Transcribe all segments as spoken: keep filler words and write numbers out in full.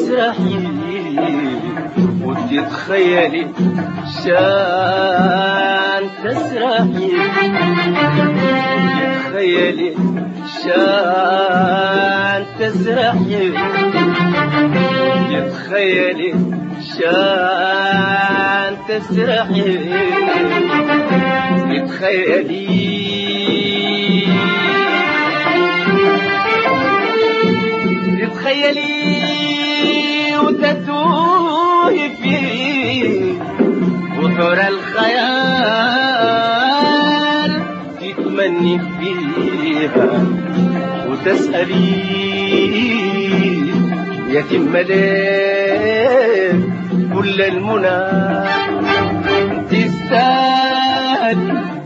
تسرحي وتتخيلي شان تسرحي وتتخيلي شان تسرحي تتخيلي شان تسرحي تتخيلي تتخيلي وتتوهي في بحور الخيال تتمني فيها وتسألي يتم ليه كل المنى تستاهل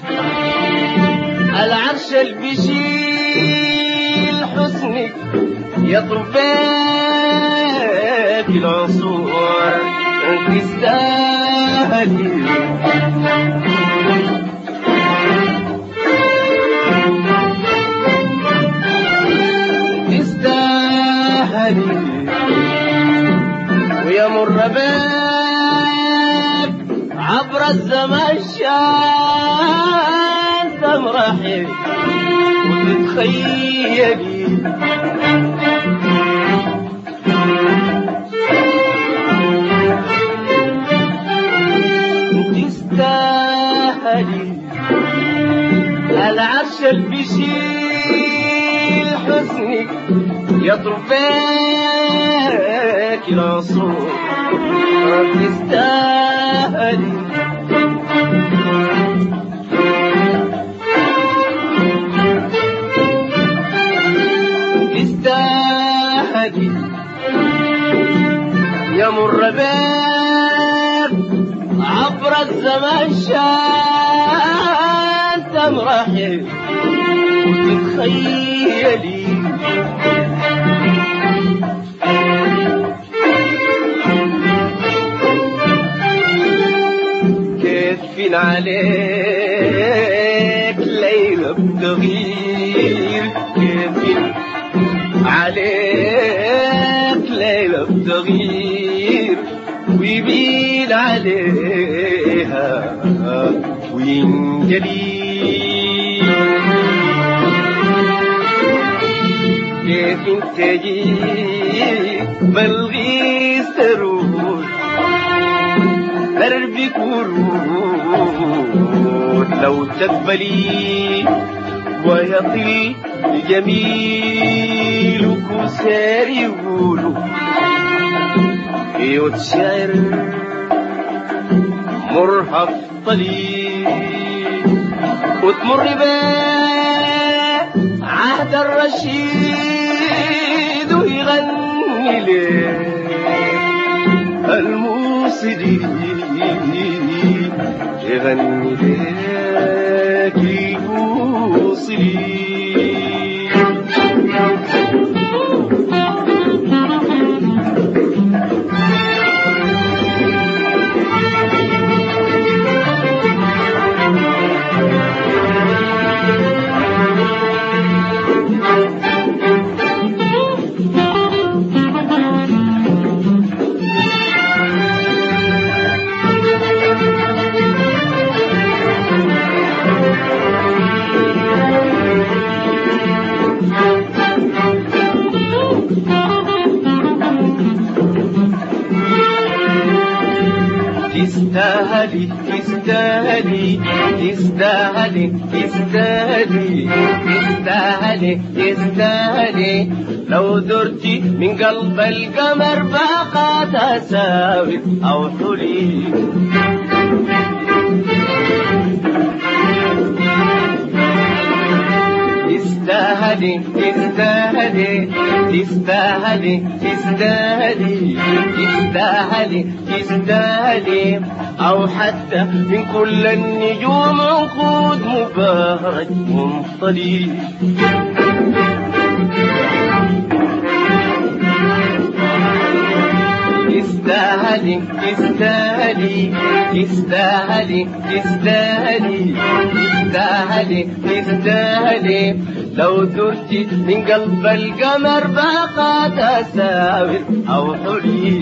العرش البشيل حسنك يطرب بك العصور تستاهلي تستاهلي ويمر بك عبر الزمان شان تمرحي وتتخيلي تستاهلي العرش البشيل حسنك يطرب بك العصور تستاهلي تستاهلي يمر بك عبر الزمان شان تمرحي وتتخيلي كيف عليك ليلة بتغير كيف عليك ليلة بتغير ويبين عليها وينجلي كيف تجي بلغي سرور دربك ورود لو تقبلي ويطل جميلك سار يقولوا يتشعر مرهف طليل وتمر بيه عهد الرشيد ويغني ليه الموسدي يغني ليك يوصلي تستاهلي تستاهلي تستاهلي تستاهلي تستاهلي تستاهلي لو درتي من قلب القمر باقات أساور أو حلي تستاهلي تستاهلي تستاهلي تستاهلي تستاهلي تستاهلي أو حتى من كل النجوم عنقود مبارك منطلي تستاهلي تستاهلي تستاهلي تستاهلي تستاهلي تستاهلي تستاهلي لو درتي من قلب القمر باقات أساور أو حلي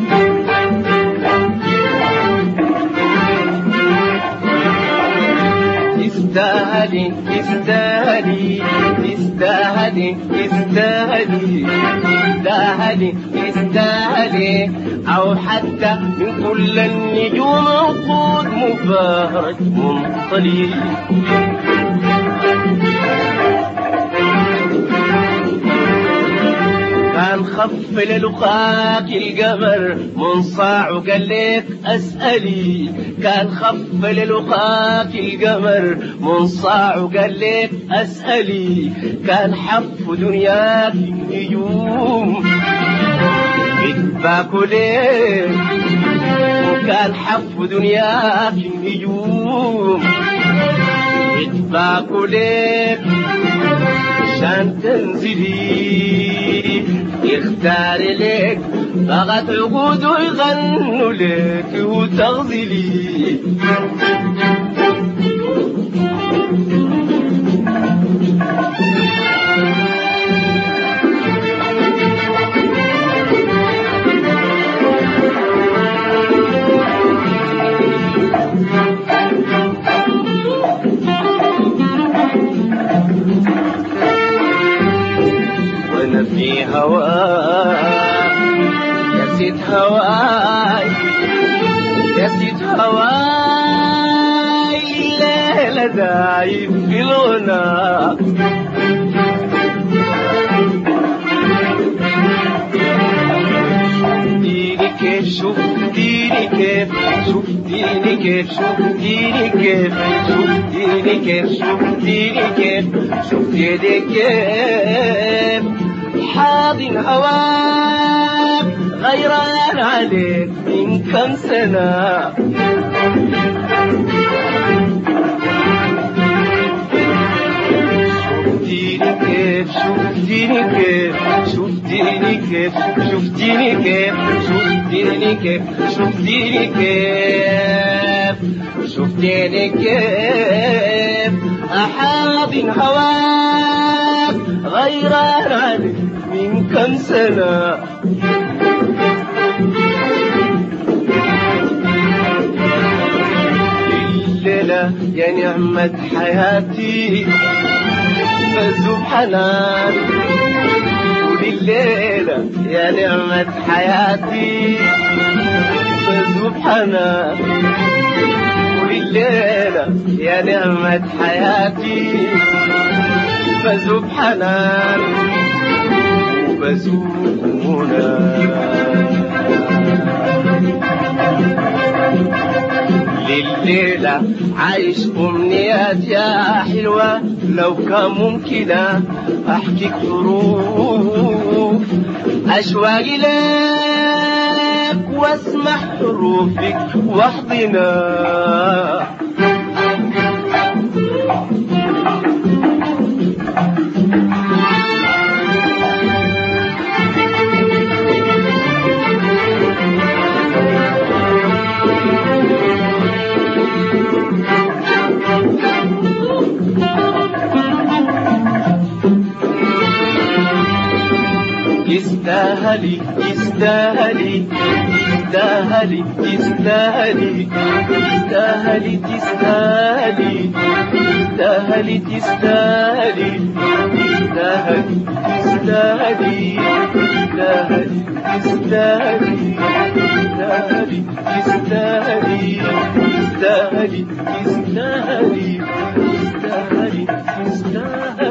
تستاهلي تستاهلي تستاهلي تستاهلي تستاهلي تستاهلي أو حتى من كل النجوم وقود مبارك منطلي كان خف للقاك القمر منصاع وقال لك أسألي كان خف للقاك القمر منصاع وقال لك أسألي كان حف دنياك النجوم بتباكوا لك وكان حف دنياك النجوم بتباكوا لك عشان تنزلي يختار لك بغت عقود ويغنوا لك وتغزلي وانا في هواك يا سيد هواي يا سيد هواي الليلة دايب في الغنى شفتيني كيف شفتيني كيف شفتيني كيف شفتيني كيف شفتيني كيف شفتيني كيف حاضن هواك غيران عليك من كم سنة شفتيني كيف شفتيني كيف شفتيني كيف شفتيني كيف شفتيني كيف شفتيني كيف أحاضن هواك غيران عليك من كم سنة الليلة يا نعمة حياتي مزوب حنان ولليلة يا نعمة حياتي مزوب حنان ولليلة يا نعمة حياتي مزوب حنان ومزوب منى لليلة عايش أمنيات يا حلوة لو كان ممكن أحكيك حروف أشواقي لك واسمع حروفك واحضنا تستاهلي تستاهلي تستاهلي تستاهلي تستاهلي تستاهلي تستاهلي تستاهلي تستاهلي تستاهلي تستاهلي تستاهلي تستاهلي تستاهلي تستاهلي تستاهلي تستاهلي تستاهلي